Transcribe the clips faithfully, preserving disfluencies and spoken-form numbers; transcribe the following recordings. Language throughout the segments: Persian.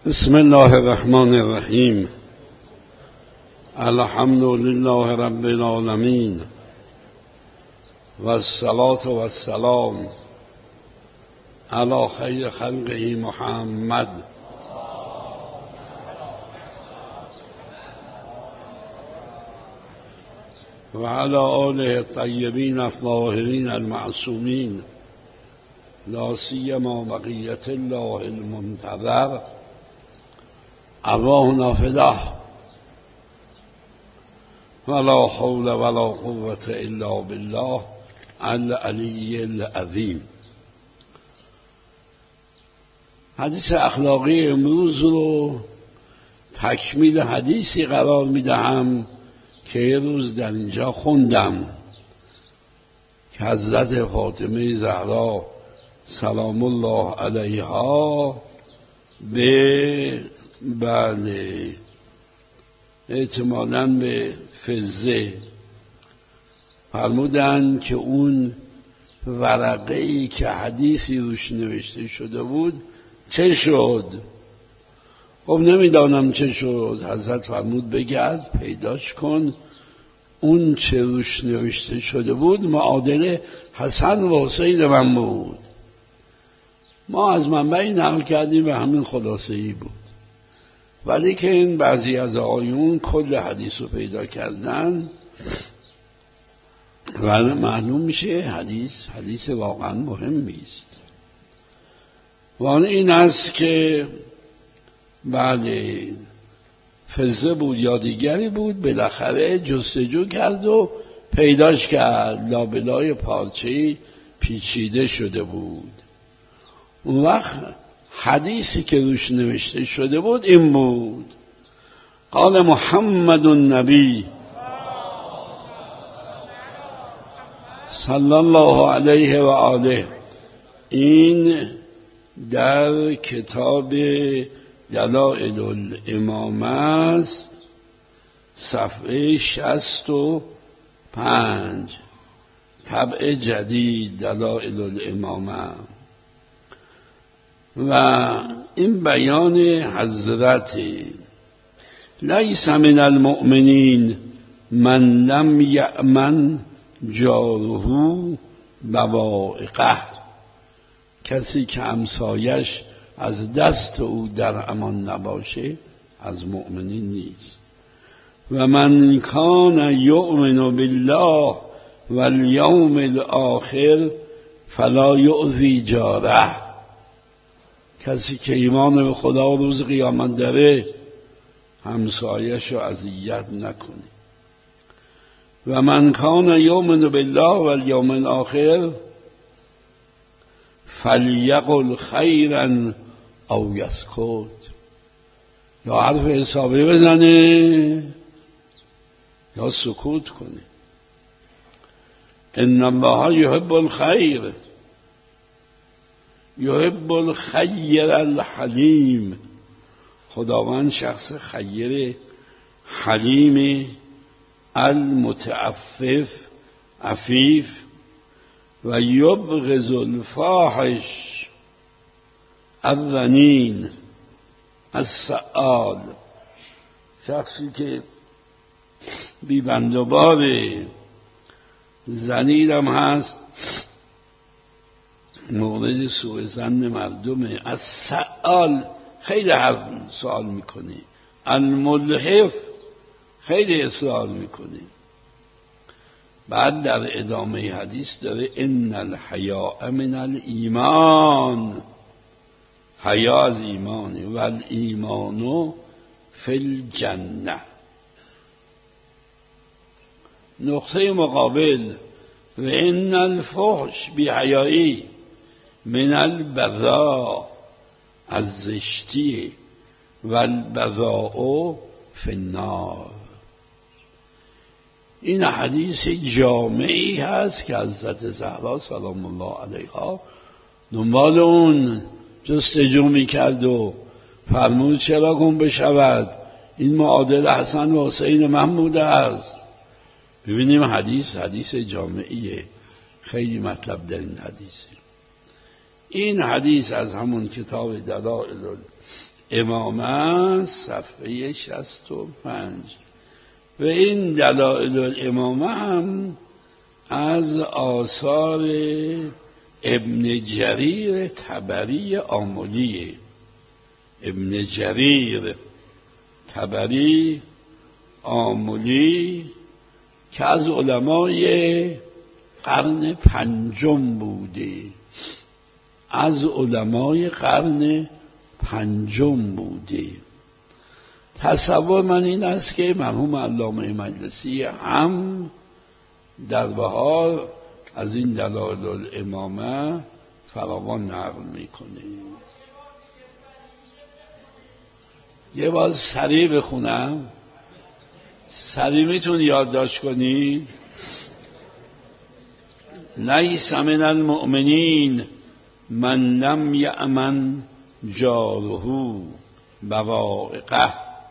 بسم الله الرحمن الرحیم. الحمد لله رب العالمین و الصلاة و السلام علی خیر خلقه محمد و علی آله الطیبین الطاهرین المعصومین، لا سیما بقیة الله المنتظر، ارواحنا فداه، ولا حول ولا قوة الا بالله العلی العظیم. حدیث اخلاقی امروز رو تکمیل حدیثی قرار میدهم که یه روز در اینجا خوندم که حضرت فاطمه زهرا سلام الله علیها به بله احتمالاً به فزه فرمودن که اون ورقه‌ای که حدیثی روش نوشته شده بود چه شد؟ خب نمیدانم چه شد. حضرت فرمود بگرد پیداش کن، اون چه روش نوشته شده بود معادل حسن و حسین من بود. ما از منبعی نقل کردیم و همین خلاصه‌ای بود، ولی که این بعضی از آیون کل حدیث رو پیدا کردن و معلوم میشه حدیث حدیث واقعا مهمی است. و این است که بله فزه بود یا دیگری بود، بالاخره جستجو کرد و پیداش کرد، لابلای پارچه‌ای پیچیده شده بود. اون وقت حدیثی که روش نوشته شده بود این بود: قال محمد النبی صلی الله علیه و آله. این در کتاب دلائل الامامه است، صفحه شصت و پنج، طبع جدید دلائل الامامه. و این بیان حضرت: لیس من المؤمنین من لم یأمن جاره بوائقه. کسی که همسایش از دست او در امان نباشه از مؤمنین نیست. و من کان یؤمن بالله والیوم الاخر فلا یؤذی جاره. کسی که ایمان به خدا و روز قیامت داره همسایش رو اذیت نکنه. و من کان یؤمن بالله والیوم الاخر فلیقل خیرا او یسکت. یا حرف حسابی بزنه یا سکوت کنه. ان الله یحب الخیر یحب الخیر الحلیم. خداوند شخص خیر حلیم المتعفف عفیف و یبغض الفاحش الرنین السعال. شخصی که بی بندوباره، زنیدم هست، مورد سوء ظن مردمه. از سؤال خیلی حرف سوال میکنه، الملحف خیلی اصرار میکنه. بعد در ادامه حدیث داره ان الحیاء من الایمان. حیا از ایمانه. و الایمان فی الجنه. نقطه مقابل: و ان الفحش بی حیایی من البذاء، از زشتی، و البذاء فی النار. این حدیث جامعی هست که حضرت زهرا سلام الله علیها دنبال اون جستجو میکرد و فرمود چرا گم بشود، این معادل حسن و حسین من بوده است. ببینیم حدیث حدیث جامعیه، خیلی مطلب در این حدیثه. این حدیث از همون کتاب دلائل الامامه صفحه شصت و پنج. و این دلائل الامامه هم از آثار ابن جریر طبری آملیه. ابن جریر طبری آملی که از علمای قرن پنجم بوده، از علمای قرن پنجم بوده. تصور من این است که مرحوم علامه مجلسی هم در بهار از این دلائل الامامه فراوان نقل میکنه. یه بار سریع بخونم، سریع میتون یادداشت کنید. لیس من المؤمنین من لم یأمن جاره بوائقه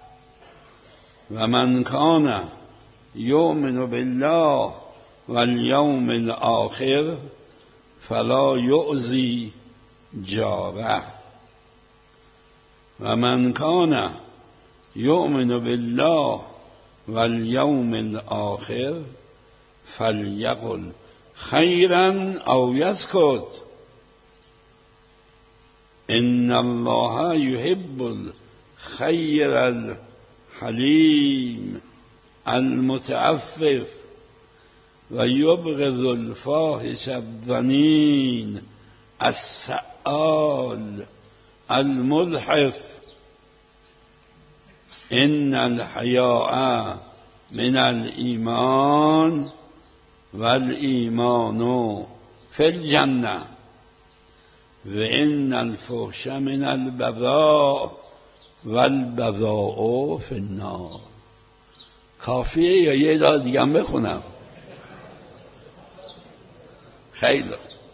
و من کان یؤمن بالله والیوم الاخر فلا یؤذی جاره و من کان یؤمن بالله والیوم الاخر فلیقل خیرا او یسکت ان الله یحب الخیر الحلیم المتعفف و یبغض الفاحش الظنین السؤال الملحف ان الحیاء من الایمان والایمان فی الجنه و ان الفحش من البذاء والبذاء فی النار. کافیه یا یه دار دیگه هم بخونم؟ خیلی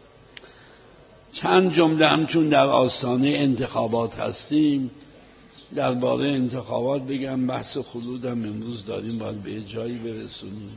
چند جمله هم چون در آستانه انتخابات هستیم درباره انتخابات بگم. بحث خلودم امروز داریم، باید به جایی برسونیم.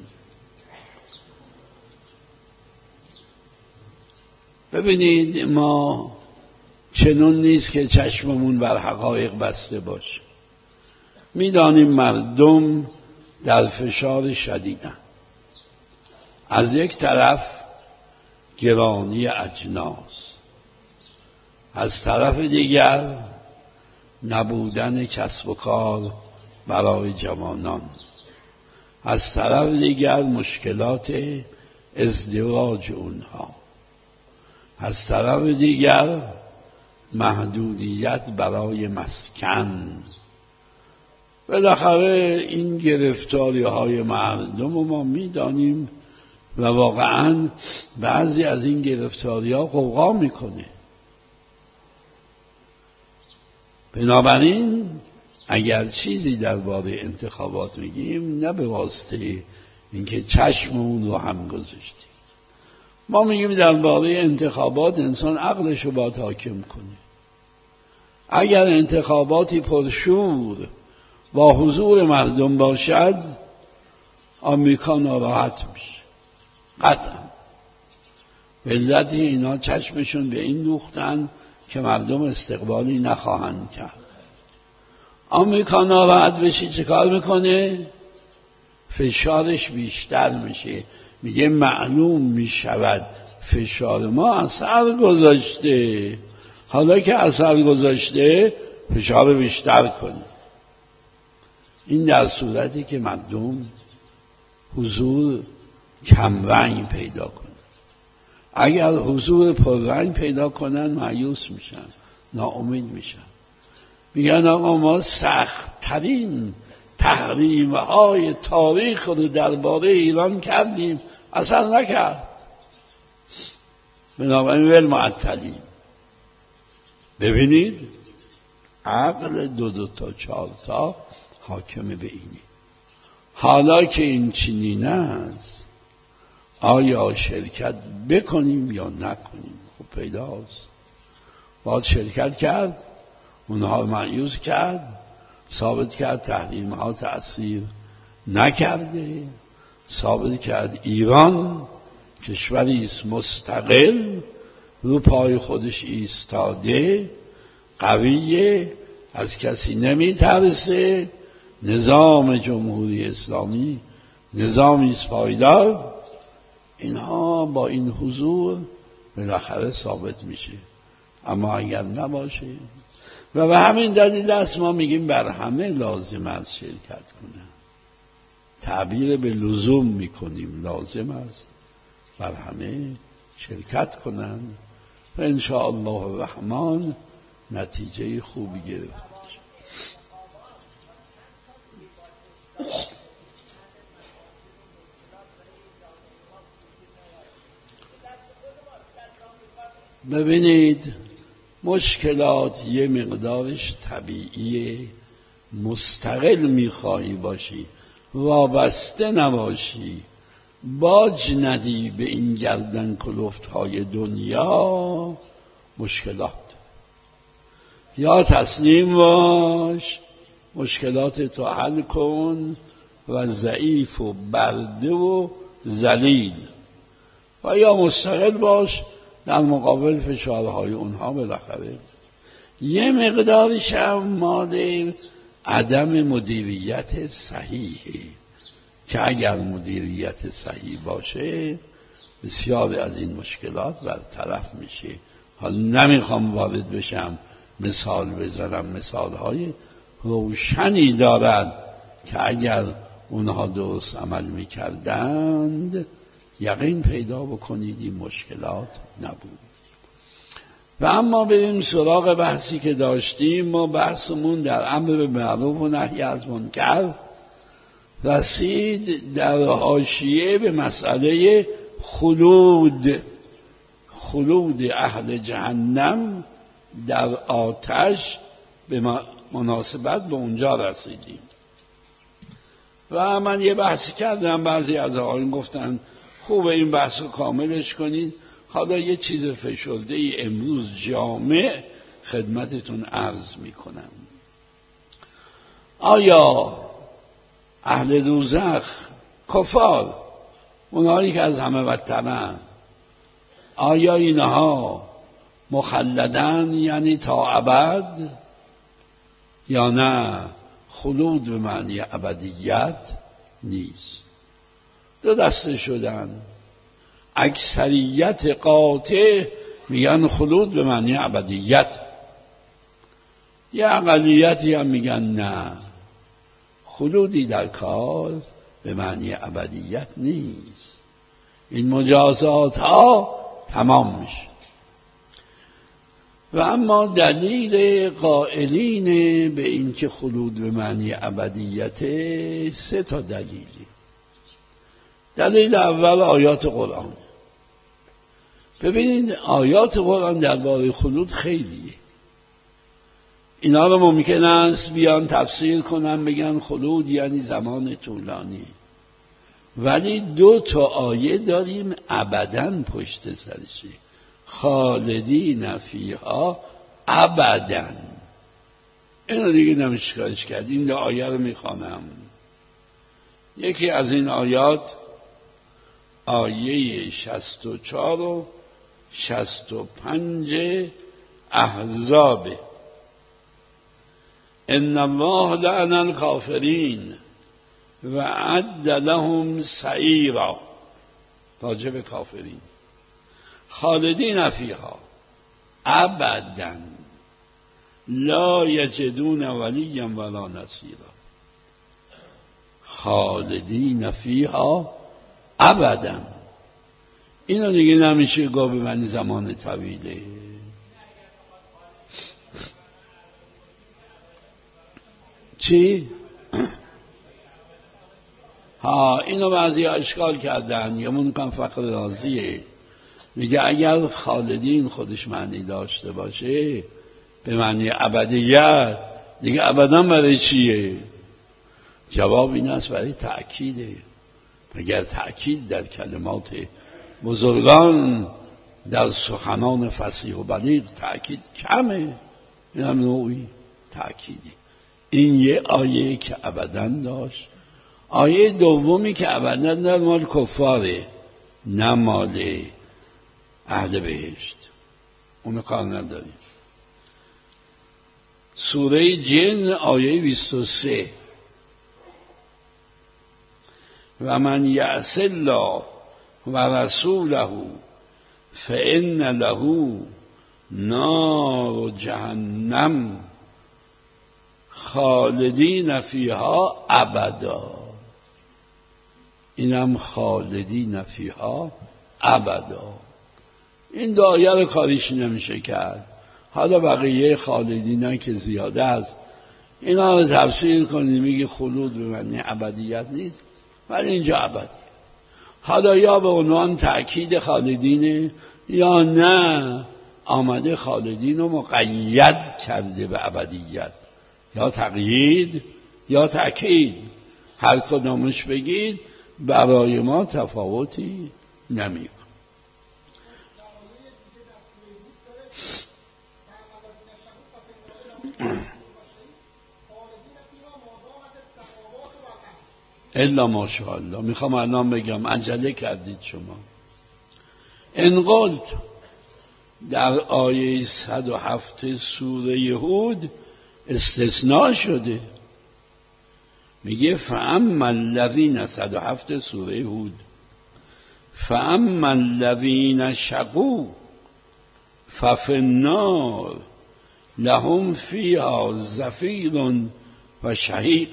ببینید ما چنون نیست که چشممون بر حقایق بسته باشه. میدانیم مردم در فشار شدیدن، از یک طرف گرانی اجناس، از طرف دیگر نبودن کسب و کار برای جوانان، از طرف دیگر مشکلات ازدواج اونها، از طرف دیگر محدودیت برای مسکن. بالاخره این گرفتاری های مردم رو ما میدانیم و واقعا بعضی از این گرفتاری ها غوغا میکنه. بنابراین اگر چیزی درباره انتخابات میگیم نه به واسطه اینکه چشممون رو هم گذاشتیم. ما میگیم درباره انتخابات انسان عقلش رو باید حاکم کنه. اگر انتخاباتی پرشور با حضور مردم باشد آمریکا ناراحت میشه قطعا. ملت اینا چشمشون به این دوختن که مردم استقبالی نخواهند کرد. آمریکا ناراحت بشه چه کار میکنه؟ فشارش بیشتر میشه. میگه معلوم میشود فشار ما اثر گذاشته، حالا که اثر گذاشته فشار بیشتر کنه. این در صورتی که مردم حضور کمرنگ پیدا کنن. اگر حضور پررنگ پیدا کنن مایوس میشن، ناامید میشن، میگن آقا ما سخت ترین تحریم های تاریخ رو درباره ایران کردیم اثر نکرد، بنابراین ول معطلیم. ببینید عقل دو دو تا چهار تا حاکم به اینه. حالا که این چنین است آیا شرکت بکنیم یا نکنیم؟ خب پیداست باید شرکت کرد. اونها مایوس کرد، ثابت کرد تحریم ها تأثیر نکرده، ثابت کرد ایران کشوری است مستقل، رو پای خودش ایستاده، قویه، از کسی نمی ترسه، نظام جمهوری اسلامی نظامی است پایدار. اینها با این حضور بالاخره ثابت میشه. اما اگر نباشه، و به همین دلیل است ما میگیم بر همه لازم است شرکت کنن. تعبیر به لزوم میکنیم، لازم است بر همه شرکت کنن و انشاءالله الرحمن نتیجه خوبی گرفته بشه. ببینید مشکلات یه مقدارش طبیعیه، مستقل میخواهی باشی، وابسته نباشی، باج ندی به این گردن کلفت های دنیا، مشکلات. یا تسلیم باش، مشکلات تو حل کن و ضعیف و برده و ذلیل، و یا مستقل باش در مقابل فشارهای اونها. بالاخره یه مقدارش هم مال عدم مدیریت صحیحه که اگر مدیریت صحیح باشه بسیار از این مشکلات برطرف میشه. حالا نمیخوام وارد بشم مثال بزنم، مثالهای روشنی دارد که اگر اونها درست عمل میکردند یقین پیدا بکنید این مشکلات نبود. و اما بریم سراغ بحثی که داشتیم. ما بحثمون در امر به معروف و نهی از منکر رسید در حاشیه به مسئله خلود خلود اهل جهنم در آتش، به مناسبت به اونجا رسیدیم. و من یه بحثی کردم، بعضی از آقایون گفتن خوبه این بحث رو کاملش کنید. حالا یه چیز فشرده ای امروز جامع خدمتتون عرض میکنم. آیا اهل دوزخ، کفار، اونهایی که از همه بدترن، آیا اینها مخلدن یعنی تا ابد، یا نه خلود به معنی ابدیت نیست؟ دو دسته شدن. اکثریت قاطع میگن خلود به معنی ابدیت، یه اقلیتی هم میگن نه، خلودی در کار به معنی ابدیت نیست. این مجازات ها تمام میشه. و اما دلیل قائلین به این که خلود به معنی ابدیت سه تا دلیلی. دلیل اول آیات قرآن. ببینید آیات قرآن درباره خلود خیلیه. اینا رو ممکن است بیان تفسیر کنن بگن خلود یعنی زمان طولانی، ولی دو تا آیه داریم ابداً پشت سرشه، خالدین فیها ابداً. اینو دیگه نمیشکارش کرد. این دو آیه رو میخوانم. یکی از این آیات آیه شصت و چهار و شصت و پنج احزاب. ان الله لعن الکافرین و اعد لهم سعیرا. راجع به کافرین، خالدین فیها ابدا لا یجدون ولیا ولا نصیرا. خالدین فیها ابدا. اینو دیگه نمیشه گفت به معنی زمان طویله. چی؟ ها اینو بعضی اشکال کردن. یا منکم فقر رازیه میگه اگر خالدین خودش معنی داشته باشه به معنی ابدیت، دیگه ابدا برای چیه؟ جواب این است برای تأکیده. اگر تأکید در کلمات بزرگان، در سخنان فصیح و بلیغ تأکید کمه، این هم نوعی تأکیدی. این یه آیه که ابدا داشت. آیه دومی که ابدا داشت مال کفاره، نه مال اهل بهشت. اونو کار نداریم. سوره جن آیه بیست و سه و من یعص الله و رسوله فإن له نار جهنم خالدین فیها ابدا. اینم خالدین فیها ابدا. این دایه رو کاریش نمیشه کرد. حالا بقیه خالدین که زیاده است اینا رو تفسیر کنید میگه خلود به معنی ابدیت نیست ولی اینجا ابدی. حالا یا به عنوان تأکید خالدینه یا نه آمده خالدین رو مقید کرده به ابدیت، یا تقیید یا تأکید، هر کدامش بگید برای ما تفاوتی نمیکنه. الا ماشاءالله. میخوام الان بگم عجله کردید شما. ان قلت در آیه صد و هفت سوره هود استثناء شده، میگه فاما الذین، صد و هفت سوره هود، فاما الذین شقوا ففی النار لهم فیها زفیر و شهیق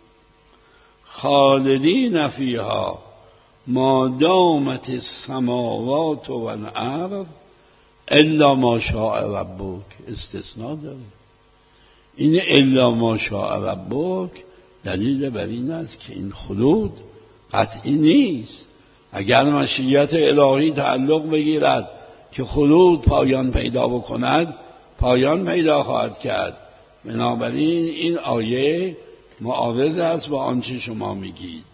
خالدین فیها ما دامت السماوات و الارض الا ما شاء ربک. استثناء داره. این الا ما شاء ربک دلیل بر این است که این خلود قطعی نیست. اگر مشیت الهی تعلق بگیرد که خلود پایان پیدا بکند پایان پیدا خواهد کرد. بنابراین این آیه معارض است با آنچه شما میگید.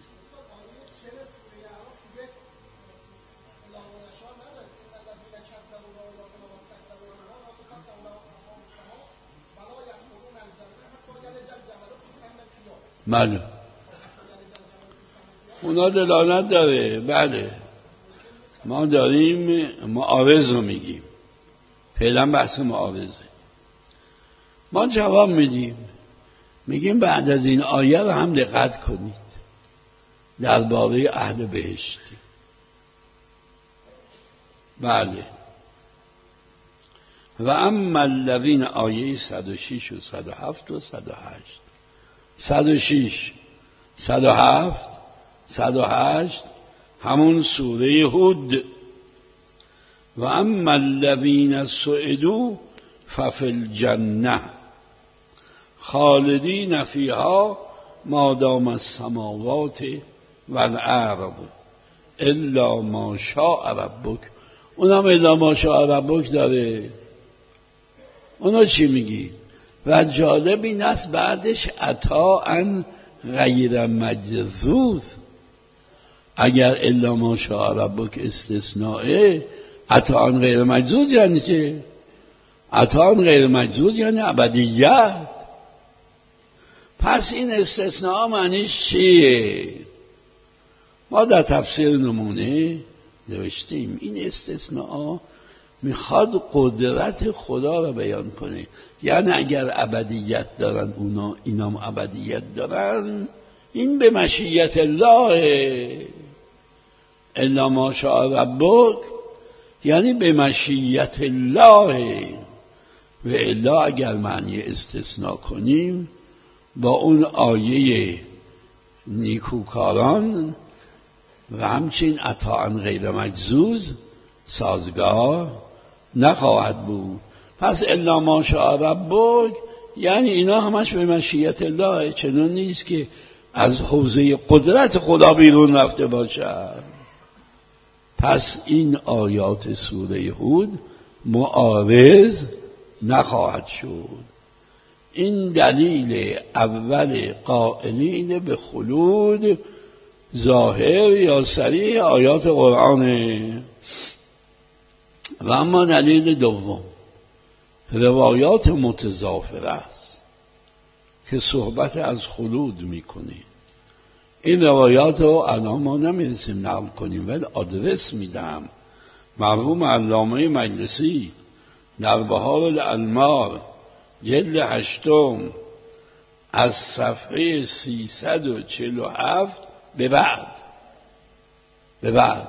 بله اونا دلالت داره. بله ما داریم معارض رو میگیم، فعلا بحث معارضه. ما جواب میدیم، میگیم بعد از این آیه رو هم دقت کنید درباره اهل بهشتی. بله و اما الذین، آیه صد و شش و صد و هفت و صد و هشت. صد و شش، صد و هفت، صد و هشت همون سوره هود. و اما الذین سعدوا ففی الجنه خالدین فیها ما دام السماوات و الارض الا ما شاء ربک. اونم الا ما شاء ربک داره. اونا چی میگی؟ و جالب این است بعدش عطاء غیر مجذوذ. اگر الا ما شاء ربک استثناءه، عطاء غیر مجذوذ یعنی چه؟ عطاء غیر مجذوذ یعنی ابدیت. پس این استثناء معنیش چیه؟ ما در تفسیر نمونه نوشتیم این استثناء میخواد قدرت خدا رو بیان کنه. یعنی اگر ابدیت دارن اونا، اینام ابدیت دارن، این به مشیت الله. الا ما شاء ربک یعنی به مشیت الله. و الا اگر معنی استثناء کنیم با اون آیه نیکوکاران و همچین عطاء غیر مجذوذ سازگار نخواهد بود. پس الا ما شاء ربک یعنی اینا همش به مشیت الله، چنان نیست که از حوزه قدرت خدا بیرون رفته باشد. پس این آیات سوره هود معارض نخواهد شد. این دلیل اول قائلین به خلود ظاهر یا صریح آیات قرآنه. و اما دلیل دوم روایات متضافره است که صحبت از خلود میکنه. این روایات رو الان ما نمیرسیم نقل کنیم ولی آدرس میدم. مرحوم علامه مجلسی در بهار الانوار جلد هشتم از صفحه سیصد و چهل و هفت به بعد به بعد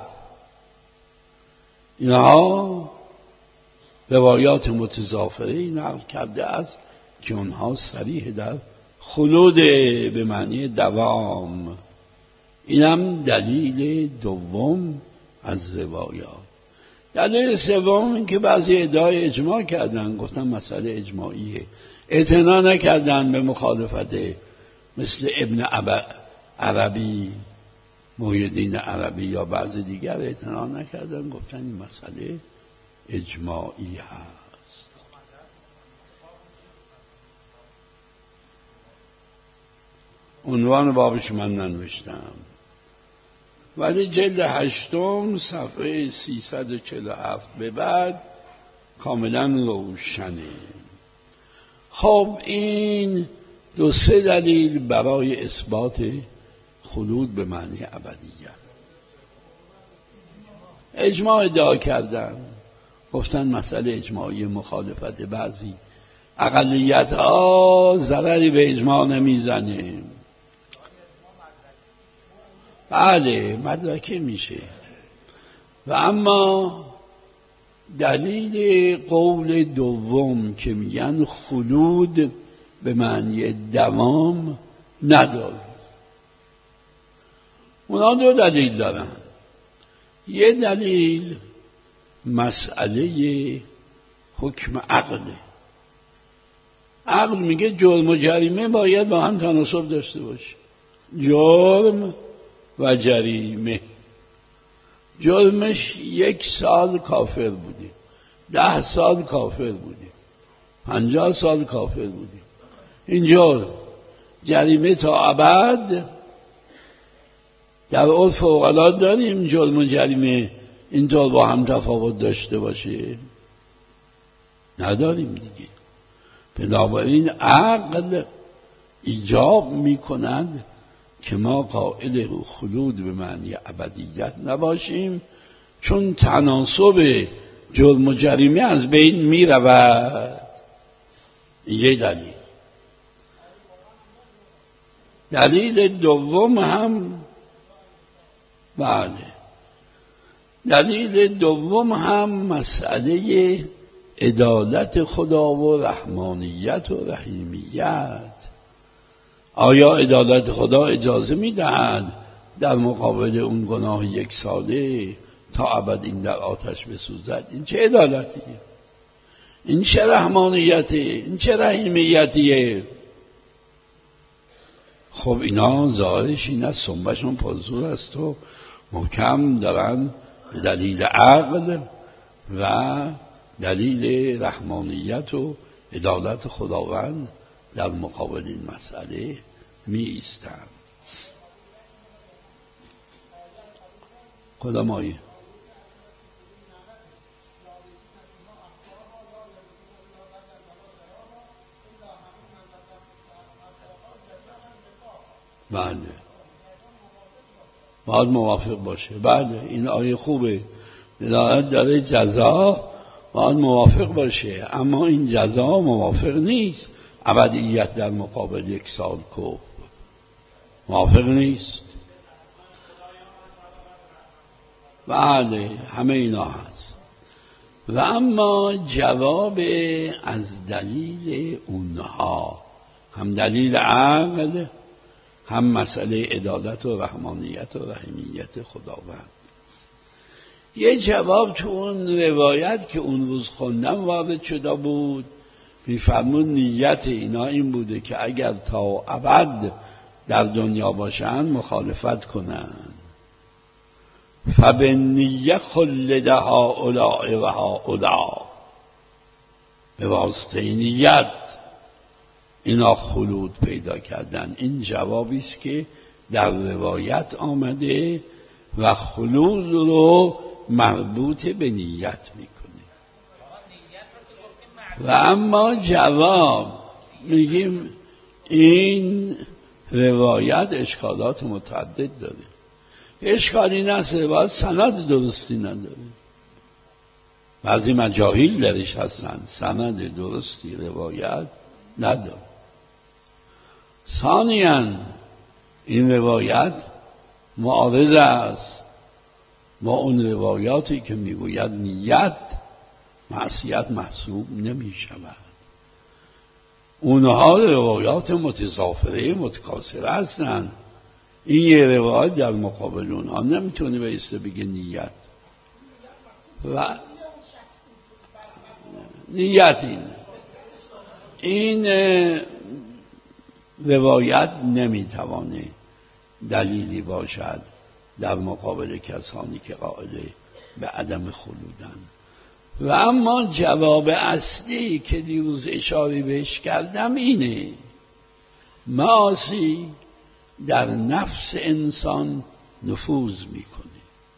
اینها روایات متضافره نقل کرده است که اونها صریح در خلود به معنی دوام. اینم دلیل دوم از روایات. دلیل سوم این که بعضی ادعای اجماع کردن، گفتن مسئله اجماعیه، اعتنا نکردن به مخالفت، مثل ابن عربی، محی الدین عربی یا بعضی دیگر اعتنا نکردن، گفتن این مسئله اجماعی هست. عنوان بابش من ننوشتم، ولی جلد هشتم صفحه سیصد و چهل و هفت به بعد کاملا روشنه. خب این دو سه دلیل برای اثبات خلود به معنی ابدیت. اجماع ادعا کردن، گفتن مسئله اجماعی، مخالفت بعضی اقلیت ها ضرری به اجماع نمیزنه. بله مدرکه میشه. و اما دلیل قول دوم که میگن خلود به معنی دوام نداره. اونا دو دلیل دارن. یه دلیل مسئله حکم عقله. عقل میگه جرم و جریمه باید با هم تناسب داشته باشه. جرم و جریمه. جرمش یک سال کافر بودی، ده سال کافر بودی، پنجاه سال کافر بودی، این جرم. جریمه تا ابد. در عرف اوقات داریم جرم و جریمه اینطور با هم تفاوت داشته باشه؟ نداریم دیگه. بنابراین عقل ایجاب میکند که ما قائل خلود به معنی ابدیت نباشیم، چون تناسب جرم و جریمه از بین می رود. یه دلیل. دلیل دوم هم بله دلیل دوم هم مسئله عدالت خدا و رحمانیت و رحیمیت. آیا عدالت خدا اجازه میدهد در مقابل اون گناه یک ساله تا ابد این در آتش بسوزد؟ این چه عدالتیه؟ این چه رحمانیتیه؟ این چه رحیمیتیه؟ خب اینا ظاهرش این است، سنبشون پرزور است و محکم دارن به دلیل عقل و دلیل رحمانیت و عدالت خداوند در مقابل این مسئله می ایستند. کدام آیه؟ بله باید موافق باشه. بله این آیه خوبه، دلالت داره جزا باید موافق باشه، اما این جزا موافق نیست ابدیت در مقابل یک سال کفر، موافق نیست. بله همه اینا هست. و اما جواب از دلیل اونها، هم دلیل عقل هم مسئله عدالت و رحمانیت و رحیمیت خداوند. یه جواب تو اون روایت که اون روز خوندم وارد شده بود، میفرمون نیت اینا این بوده که اگر تا ابد در دنیا باشن مخالفت کنن. فبالنیه خلد هؤلاء و هؤلاء، به واسطه نیت اینا خلود پیدا کردن. این جوابی است که در روایت آمده و خلود رو مربوط به نیت میکنه. و اما جواب میگیم این روایت اشکالات متعدد داره. اشکالی نست روایت سند درستی نداره، بعضی مجاهیل درش هستن، سند درستی روایت نداره. ثانیاً این روایت معارض است با اون روایاتی که میگوید نیت معصیت محسوب نمی شود. اونها روایات متضافره متکاثره هستند. این یه روایت در مقابل اونها نمیتونه بایسته بگه نیت و نیت اینه. این روایت نمیتوانه دلیلی باشد در مقابل کسانی که قائل به عدم خلودن. و اما جواب اصلی که دیروز اشاره بهش کردم اینه: معاصی در نفس انسان نفوذ میکنه.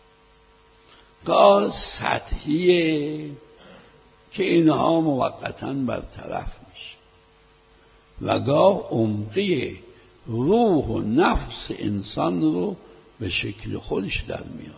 گاه سطحیه که اینها موقتاً برطرف میشه و گاه عمقی روح و نفس انسان رو به شکل خودش در میاره.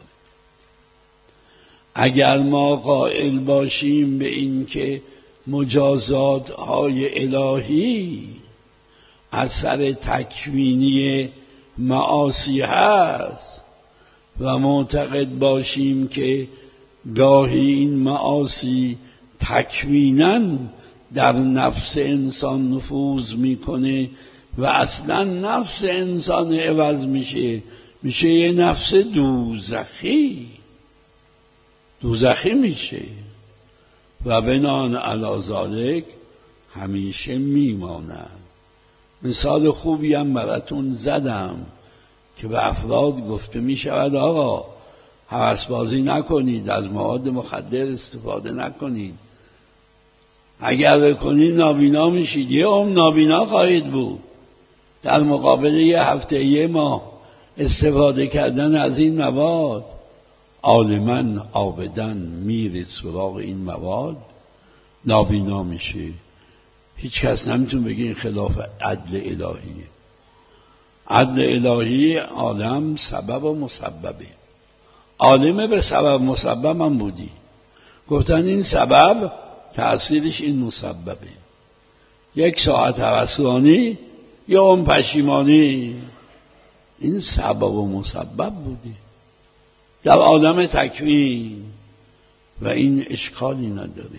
اگر ما قائل باشیم به این که مجازات های الهی اثر تکوینی معاصی هست و معتقد باشیم که گاهی این معاصی تکویناً در نفس انسان نفوذ میکنه و اصلا نفس انسان عوض میشه، میشه یه نفس دوزخی دوزخی میشه و بنان علی ذالک همیشه میماند. مثال خوبی هم براتون زدم که به افراد گفته میشود آقا هوسبازی نکنید، از مواد مخدر استفاده نکنید، اگر بکنید نابینا میشید. یه عمر نابینا خواهید بود. در مقابل یه هفته یه ماه استفاده کردن از این مواد عالماً عابداً میره سراغ این مواد، نابینا میشه. هیچ کس نمیتونه بگه این خلاف عدل الهیه. عدل الهی عالم سبب و مسببه. عالمه به سبب مسبب هم بودی، گفتن این سبب تأثیرش این مسببه. یک ساعت هوسرانی یا اون پشیمانی، این سبب و مسبب بودی در عالم تکوین و این اشکالی نداره.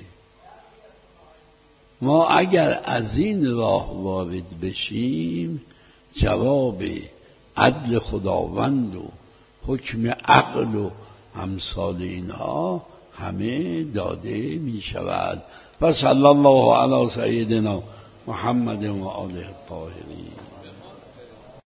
ما اگر از این راه وارد بشیم جواب عدل خداوند و حکم عقل و امثال اینها همه داده می شود. و صلی الله علی سیدنا محمد و آله الطاهرین.